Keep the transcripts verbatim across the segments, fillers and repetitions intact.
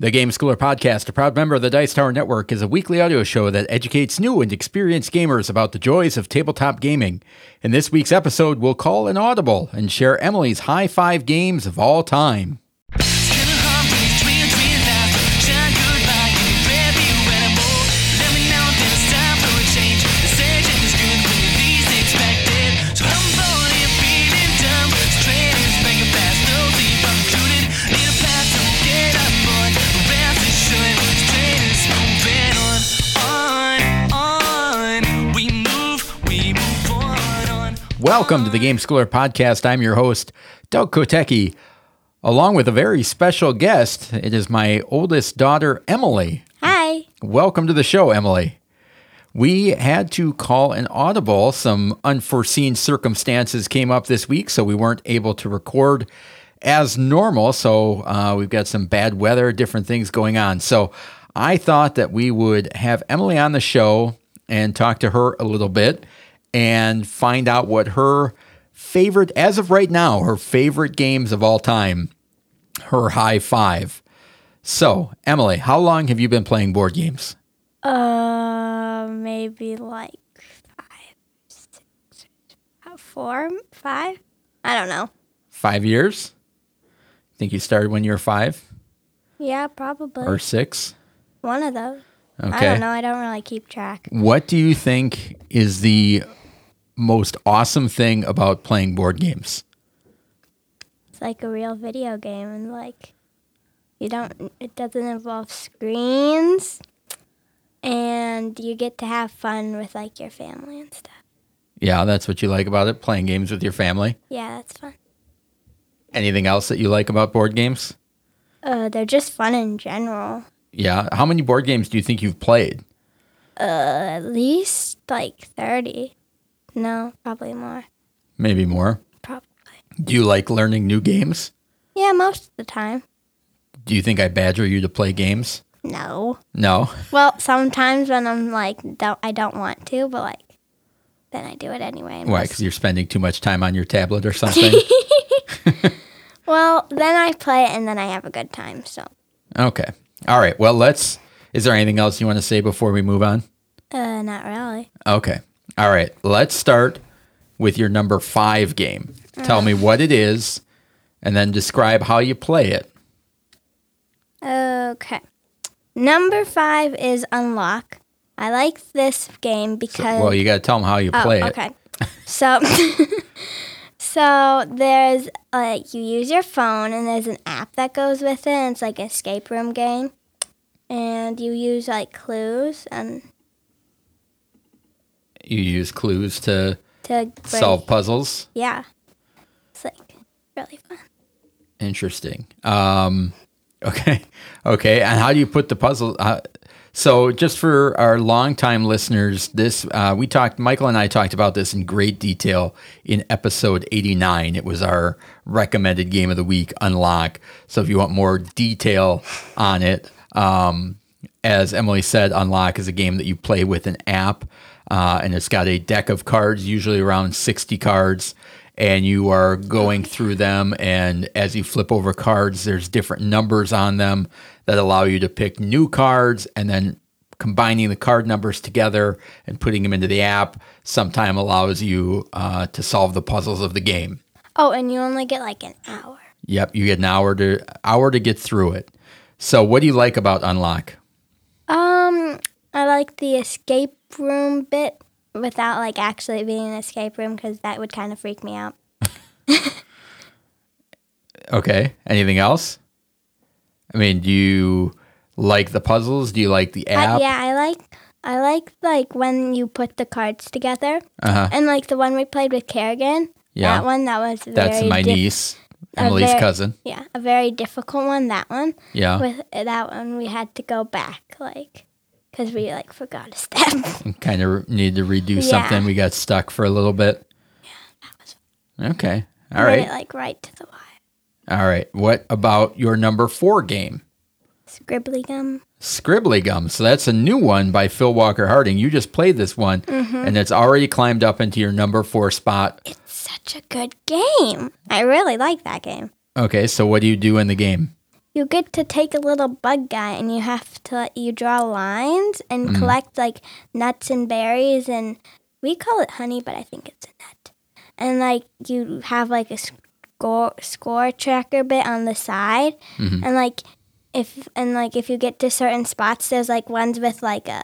The Game Schooler Podcast, a proud member of the Dice Tower Network, is a weekly audio show that educates new and experienced gamers about the joys of tabletop gaming. In this week's episode, we'll call an audible and share Emily's high five games of all time. Welcome to the Game Schooler Podcast. I'm your host, Doug Kotecki. Along with a very special guest, it is my oldest daughter, Emily. Hi. Welcome to the show, Emily. We had to call an audible. Some unforeseen circumstances came up this week, so we weren't able to record as normal. So uh, we've got some bad weather, different things going on. So I thought that we would have Emily on the show and talk to her a little bit and find out what her favorite, as of right now, her favorite games of all time, her high five. So, Emily, how long have you been playing board games? Uh, maybe like five, six, four, five? I don't know. Five years? Think you started when you were five? Yeah, probably. Or six? One of those. Okay. I don't know. I don't really keep track. What do you think is the most awesome thing about playing board games? It's like a real video game, and like you don't. It doesn't involve screens, and you get to have fun with like your family and stuff. Yeah, that's what you like about it, playing games with your family? Yeah, that's fun. Anything else that you like about board games? Uh, they're just fun in general. Yeah. How many board games do you think you've played? Uh, at least like thirty. No, probably more. Maybe more. Probably. Do you like learning new games? Yeah, most of the time. Do you think I badger you to play games? No. No? Well, sometimes when I'm like, don't I don't want to, but like, then I do it anyway. Why? Because you're spending too much time on your tablet or something? Well, then I play it and then I have a good time, so. Okay. All right. Well, let's... Is there anything else you want to say before we move on? Uh, not really. Okay. All right. Let's start with your number five game. Tell me what it is, and then describe how you play it. Okay. Number five is Unlock. I like this game because... So, well, you got to tell them how you oh, play okay. it. So, so there's, like, you use your phone, and there's an app that goes with it, and it's like an escape room game. And you use, like, clues, and... You use clues to, to break. solve puzzles? Yeah. It's, like, really fun. Interesting. Um, okay. Okay. And how do you put the puzzle? Uh, so just for our longtime listeners, this uh, we talked, Michael and I talked about this in great detail in episode eighty-nine. It was our recommended game of the week, Unlock. So if you want more detail on it, um, as Emily said, Unlock is a game that you play with an app. Uh, and it's got a deck of cards, usually around sixty cards, and you are going through them, and as you flip over cards, there's different numbers on them that allow you to pick new cards, and then combining the card numbers together and putting them into the app sometime allows you uh, to solve the puzzles of the game. Oh, and you only get like an hour. Yep, you get an hour to hour to get through it. So what do you like about Unlock? Um, I like the escape room bit without like actually being an escape room because that would kind of freak me out. Okay. Anything else? I mean, do you like the puzzles? Do you like the app? Uh, yeah, I like I like like when you put the cards together. Uh-huh. And like the one we played with Kerrigan. Yeah. That one that was very That's my diff- niece, Emily's very, cousin. Yeah, a very difficult one. That one. Yeah. With that one, we had to go back like. Because we, like, forgot a step. And kind of needed to redo Yeah. something. We got stuck for a little bit. Yeah, that was fun. Okay. All Made right. it, like, right to the wire. All right. What about your number four game? Scribbly Gum. Scribbly Gum. So that's a new one by Phil Walker Harding. You just played this one, Mm-hmm. and it's already climbed up into your number four spot. It's such a good game. I really like that game. Okay, so what do you do in the game? you get to take a little bug guy and you have to you draw lines and Mm. collect like nuts and berries, and we call it honey, but I think it's a nut. And like you have like a score score tracker bit on the side, Mhm. and like if and like if you get to certain spots, there's like ones with like a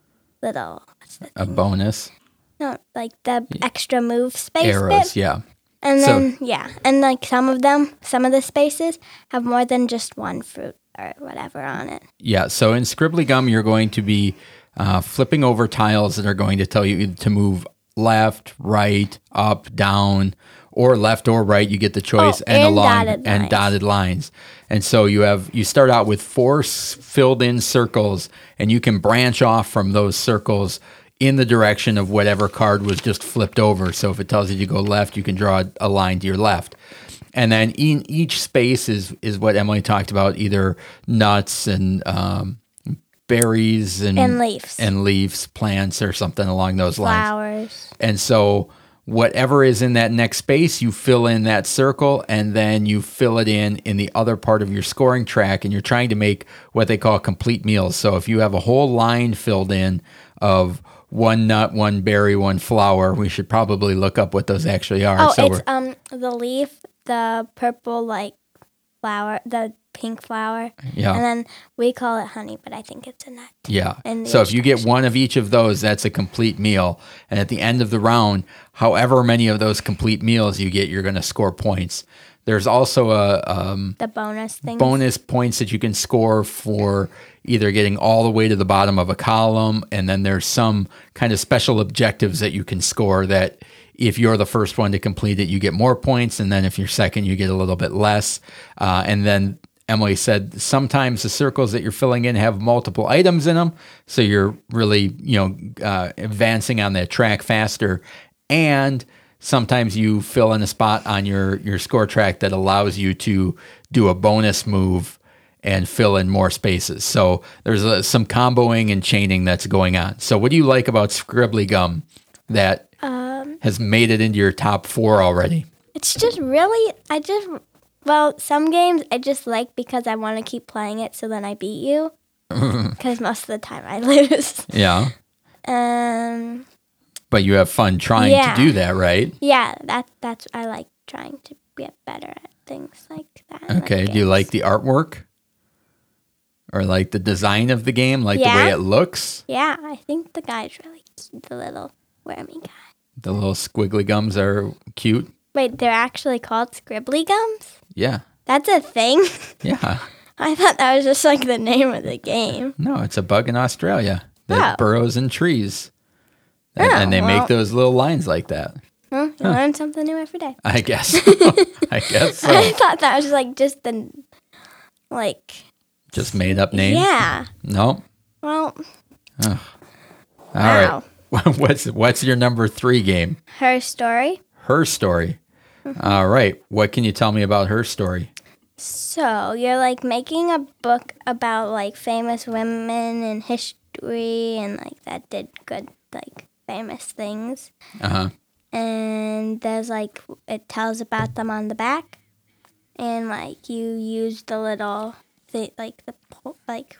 little what's the A thing? bonus. No, like the extra move space Arrows, bit. yeah. And So- then, yeah, and like some of them, some of the spaces have more than just one fruit or whatever on it. Yeah, so in Scribbly Gum, you're going to be uh, flipping over tiles that are going to tell you to move left, right, up, down, or left or right. You get the choice, Oh, and and along dotted and lines. dotted lines. And so you have you start out with four s- filled-in circles, and you can branch off from those circles in the direction of whatever card was just flipped over. So if it tells you to go left, you can draw a line to your left. And then in each space is is what Emily talked about, either nuts and um, berries and, And leaves. and leaves, plants, or something along those lines. Flowers. And so whatever is in that next space, you fill in that circle, and then you fill it in in the other part of your scoring track, and you're trying to make what they call complete meals. So if you have a whole line filled in of one nut, one berry, one flower, we should probably look up what those actually are. Oh, so it's we're, um the leaf, the purple like flower, the pink flower, yeah. and then we call it honey, but I think it's a nut. Yeah. And the So if you get instructions. one of each of those, that's a complete meal. And at the end of the round, however many of those complete meals you get, you're going to score points. There's also a um, The bonus thing. bonus points that you can score for either getting all the way to the bottom of a column, and then there's some kind of special objectives that you can score that if you're the first one to complete it, you get more points, and then if you're second, you get a little bit less. Uh, and then Emily said sometimes the circles that you're filling in have multiple items in them, so you're really, you know, uh, advancing on that track faster. And sometimes you fill in a spot on your your score track that allows you to do a bonus move and fill in more spaces. So there's a, some comboing and chaining that's going on. So what do you like about Scribbly Gum that Um, has made it into your top four already? it's just really, I just, well, some games I just like because I want to keep playing it so then I beat you. Because most of the time I lose. Yeah. Um, But you have fun trying Yeah. to do that, right? yeah, that that's I like trying to get better at things like that. in, like, Okay. Do you games. like the artwork? Or like the design of the game? Like the way Yeah. it looks? Yeah, I think the guy's really cute, the little wormy guy. The little squiggly gums are cute? Wait, they're actually called scribbly gums? Yeah. That's a thing? Yeah. I thought that was just like the name of the game. No, it's a bug in Australia that Oh. burrows in trees. And, Oh, and they well. make those little lines like that. Well, you learn something new every day. I guess. I guess so. I thought that was like just the, like, Just made up names? yeah. No. Well, All right. wow. What's what's your number three game? Her story. Her Story. All right. What can you tell me about Her Story? So you're like making a book about like famous women in history and like that did good like famous things. Uh huh. And there's like it tells about them on the back, and like you use the little thi- like the po- like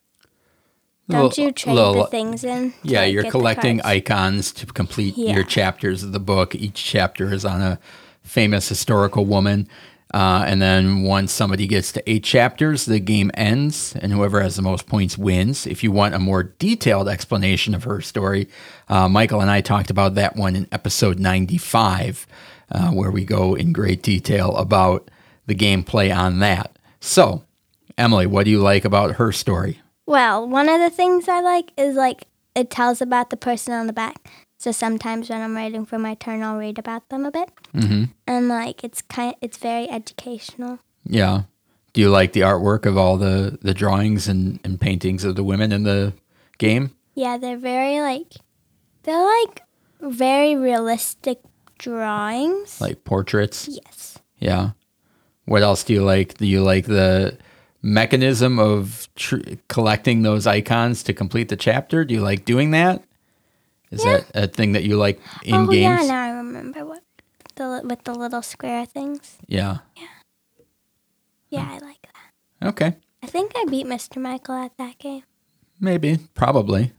don't you trade the things in? to, Yeah, like, you're get the collecting cards? icons to complete Yeah. your chapters of the book. Each chapter is on a famous historical woman. Uh, and then once somebody gets to eight chapters, the game ends, and whoever has the most points wins. If you want a more detailed explanation of Her Story, uh, Michael and I talked about that one in episode ninety-five, uh, where we go in great detail about the gameplay on that. So, Emily, what do you like about Her Story? Well, one of the things I like is like it tells about the person on the back. So sometimes when I'm waiting for my turn, I'll read about them a bit, Mm-hmm. and like it's kind, it's very educational. Yeah. Do you like the artwork of all the, the drawings and, and paintings of the women in the game? Yeah, they're very like, they're like very realistic drawings. Like portraits? Yes. Yeah. What else do you like? Do you like the mechanism of tr- collecting those icons to complete the chapter? Do you like doing that? Is Yeah. that a thing that you like in oh games? yeah, now I remember what the li- with the little square things. Yeah. Yeah, I like that. Okay. I think I beat Mister Michael at that game. Maybe, probably.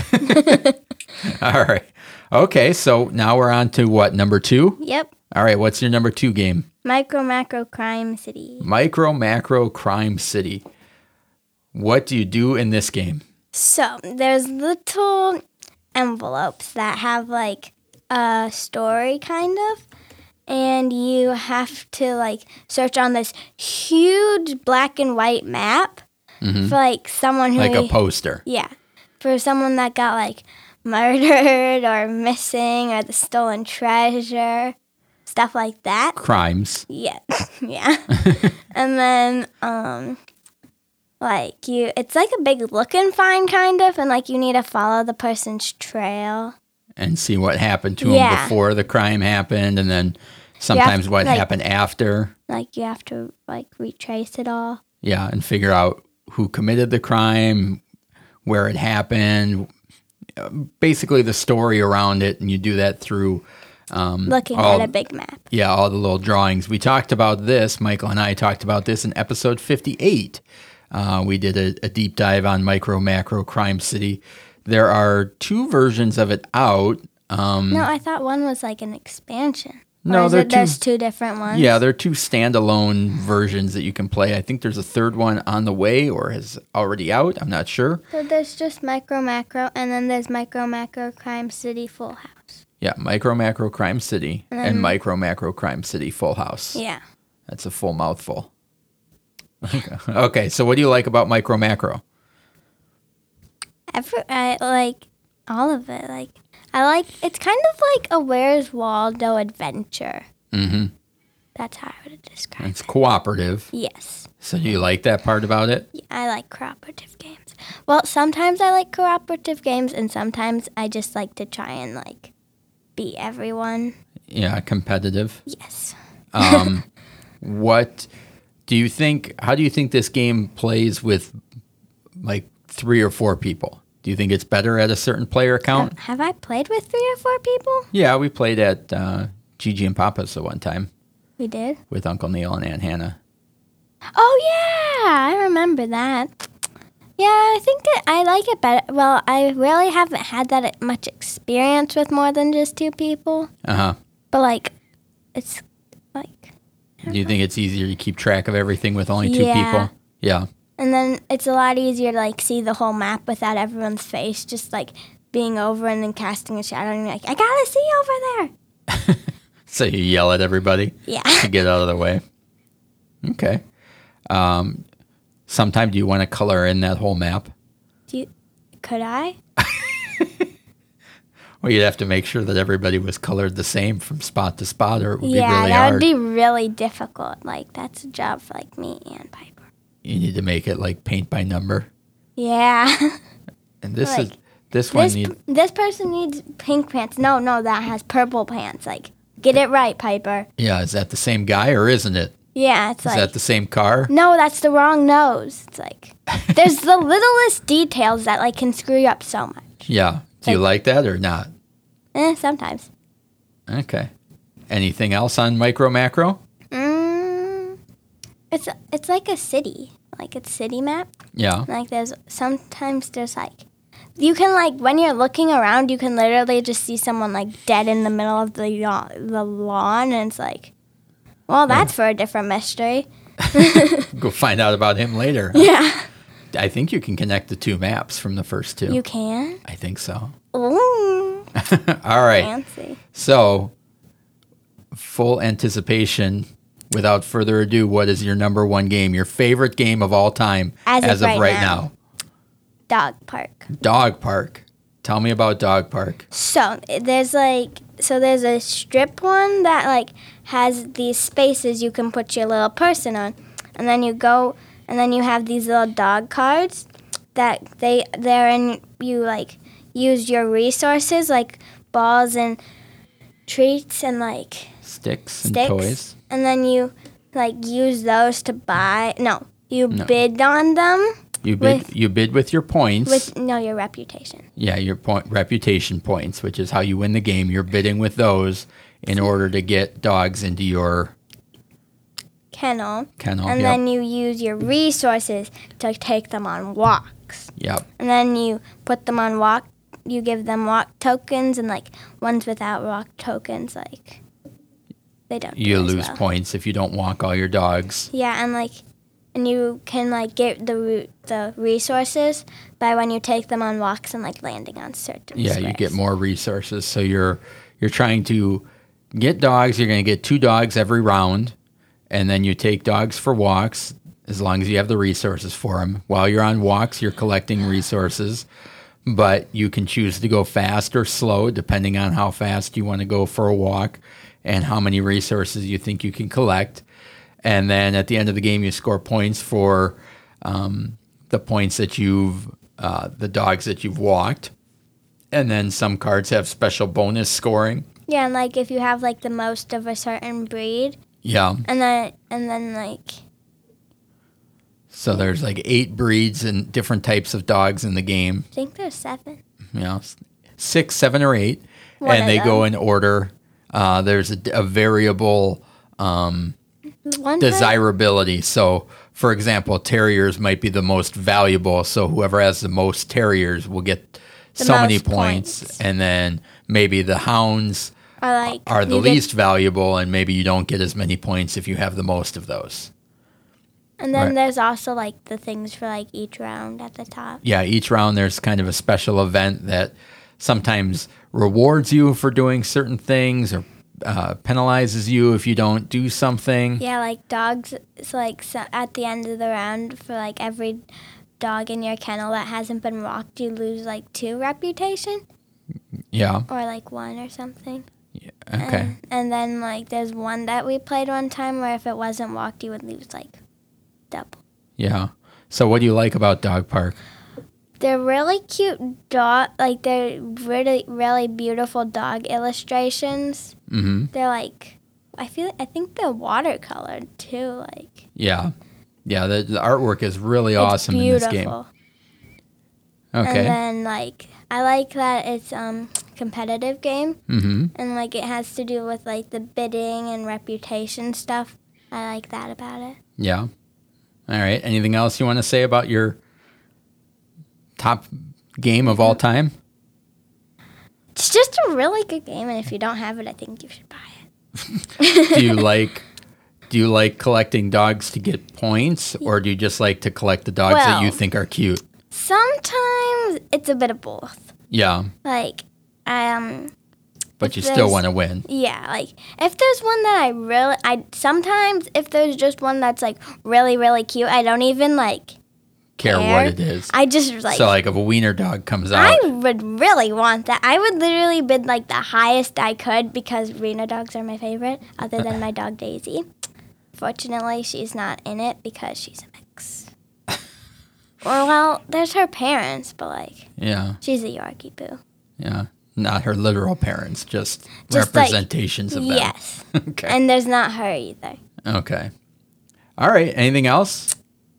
All right. Okay, so now we're on to what, number two? Yep. All right, what's your number two game? Micro Macro Crime City. Micro Macro Crime City. What do you do in this game? So there's little envelopes that have like a story kind of, and you have to like search on this huge black and white map Mm-hmm. for like someone who Like a poster. yeah, for someone that got like murdered or missing or the stolen treasure, stuff like that. Crimes. Yeah, yeah. And then um like you it's like a big look and find kind of, and like you need to follow the person's trail. And see what happened to him Yeah. before the crime happened, and then sometimes what like- happened after. Like you have to like retrace it all. Yeah, and figure out who committed the crime, where it happened, uh, basically the story around it, and you do that through um, Looking all, at a big map. yeah, all the little drawings. We talked about this, Michael and I talked about this in episode fifty-eight. Uh, we did a, a deep dive on Micro Macro Crime City. There are two versions of it out. Um, No, I thought one was like an expansion. Or No, is they're it, there's two- two different ones. Yeah, there are two standalone versions that you can play. I think there's a third one on the way or is already out. I'm not sure. So there's just Micro Macro, and then there's Micro Macro Crime City Full House. Yeah, Micro Macro Crime City and, then- Micro Macro Crime City Full House. Yeah. That's a full mouthful. Okay, so what do you like about Micro Macro? Every, I like all of it. Like I like it's kind of like a Where's Waldo adventure. Mm-hmm. That's how I would describe It's it. cooperative. Yes. So do you like that part about it? Yeah, I like cooperative games. Well, sometimes I like cooperative games, and sometimes I just like to try and like beat everyone. Yeah, competitive. Yes. Um, what do you think? How do you think this game plays with like three or four people? Do you think it's better at a certain player count? Have I played with three or four people? Yeah, we played at uh, Gigi and Papa's the one time We did. with Uncle Neil and Aunt Hannah. Oh yeah, I remember that. Yeah, I think that I like it better. Well, I really haven't had that much experience with more than just two people. Uh huh. But like, it's like, Do you think it's easier to keep track of everything with only two Yeah. people? Yeah. and then it's a lot easier to like see the whole map without everyone's face, just like being over and then casting a shadow and you're like, I gotta see over there. So you yell at everybody Yeah. to get out of the way. Okay. Um, sometime do you want to color in that whole map? Do you, could I? Well, you'd have to make sure that everybody was colored the same from spot to spot, or it would yeah, be really that hard. would be really difficult. Like that's a job for like me and Piper. You need to make it like paint by number. Yeah. And this Like, is this one This need this person needs pink pants. No, no, that has purple pants. Like, get it right, Piper. yeah. Is that the same guy or isn't it? Yeah, it's Is like that the same car? no, that's the wrong nose. It's like there's the littlest details that like can screw you up so much. Yeah. Do you like that or not? Eh, sometimes. Okay. Anything else on Micro Macro? Mm, it's it's like a city, like it's city map. Yeah. Like there's sometimes there's like you can like when you're looking around, you can literally just see someone like dead in the middle of the yaw- the lawn, and it's like, well, that's for a different mystery. Go find out about him later. Yeah, I think you can connect the two maps from the first two. you can. I think so. Ooh, All right. fancy. So, full anticipation. Without further ado, what is your number one game? Your favorite game of all time As of of right right now. now? Dog park. Dog Park. Tell me about Dog Park. So there's like so there's a strip one that like has these spaces you can put your little person on, and then you go and then you have these little dog cards that they they're in you like use your resources like balls and treats and like Sticks and sticks, toys. and then you like use those to buy. No, you No. bid on them You bid. with- you bid with your points. with no your reputation. yeah, your point reputation points, which is how you win the game. You're bidding with those in order to get dogs into your kennel. Kennel, And yep. then you use your resources to take them on walks. Yep. And then you put them on walk. You give them walk tokens, and like ones without walk tokens, like they don't. You do as lose well. points if you don't walk all your dogs. Yeah, and like, and you can like get the re- the resources by when you take them on walks and like landing on certain. Yeah, squares. you get more resources. So you're you're trying to get dogs. You're going to get two dogs every round, and then you take dogs for walks as long as you have the resources for them. While you're on walks, you're collecting resources, but you can choose to go fast or slow depending on how fast you want to go for a walk and how many resources you think you can collect. And then at the end of the game, you score points for um, the points that you've, uh, the dogs that you've walked. And then some cards have special bonus scoring. Yeah, and like if you have like the most of a certain breed, Yeah. and then and then like So there's like eight breeds and different types of dogs in the game. I think there's seven. You know, six, seven, or eight, One and of they go them. in order. Uh, there's a, a variable um, One time- desirability. So, for example, terriers might be the most valuable. So whoever has the most terriers will get The so many most points. points. And then maybe the hounds are like are the you get- least valuable, and maybe you don't get as many points if you have the most of those. And then Right. there's also like the things for like each round at the top. Yeah, each round there's kind of a special event that sometimes rewards you for doing certain things or uh, penalizes you if you don't do something. Yeah, like dogs. It's like so at the end of the round, for like every dog in your kennel that hasn't been walked, you lose like two reputation Yeah. or like one or something. Okay. And, and then like there's one that we played one time where if it wasn't walked, you would lose like double. Yeah. So what do you like about Dog Park? They're really cute dog. Like they're really really beautiful dog illustrations. Mm-hmm. They're like, I feel I think they're watercolored too. Like Yeah. Yeah, the, the artwork is really it's awesome in this beautiful. game. Okay. And then like I like that it's um competitive game Mm-hmm. and like it has to do with like the bidding and reputation stuff. I like that about it. Yeah. All right. Anything else you want to say about your top game of all time? It's just a really good game, and if you don't have it, I think you should buy it. do you like do you like collecting dogs to get points, or do you just like to collect the dogs that you Well- think are cute? Sometimes it's a bit of both. Yeah, Like, um, but If you still there's- want to win. yeah, like if there's one that I really, I sometimes if there's just one that's like really really cute, I don't even like Care what care. it is. I just like. so like if a wiener dog comes out, I would really want that. I would literally bid like the highest I could because Rena dogs are my favorite, other than my dog Daisy. Fortunately, she's not in it because she's a mix. Or well, there's her parents, but like yeah, she's a Yorkie Poo. yeah, not her literal parents, just, Just, like, representations of them. Yes, Okay. and there's not her either. Okay. All right. Anything else?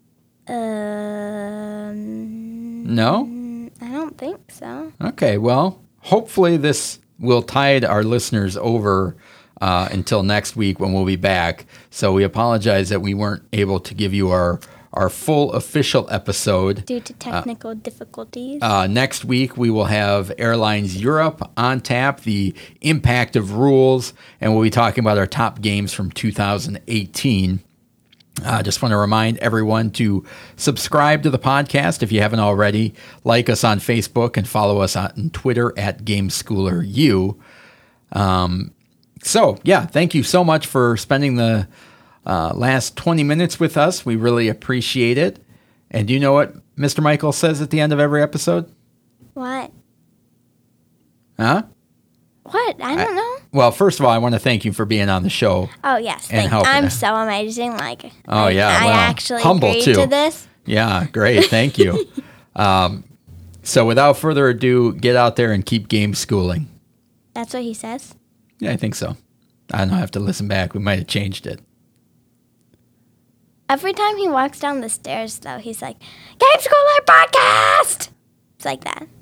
Um, No. I don't think so. Okay, well, hopefully this will tide our listeners over uh, until next week when we'll be back. So we apologize that we weren't able to give you our, our full official episode. Due to technical difficulties. Uh, next week, we will have Airlines Europe on tap, the impact of rules, and we'll be talking about our top games from two thousand eighteen. I uh, just want to remind everyone to subscribe to the podcast if you haven't already. Like us on Facebook and follow us on Twitter at GameSchoolerU. Um, so, yeah, thank you so much for spending the uh, last twenty minutes with us. We really appreciate it. And do you know what Mister Michael says at the end of every episode? What? Huh? What? I don't know. Well, first of all, I want to thank you for being on the show. Oh yes, And thank helping I'm us. so amazing. Like, Oh, I, yeah, I well, actually humble, agreed too. to this. Yeah, great. Thank you. um, so without further ado, get out there and keep game schooling. That's what he says. Yeah, I think so. I don't know. I have to listen back. We might have changed it. Every time he walks down the stairs, though, he's like, "Game Schooler Podcast." It's like that.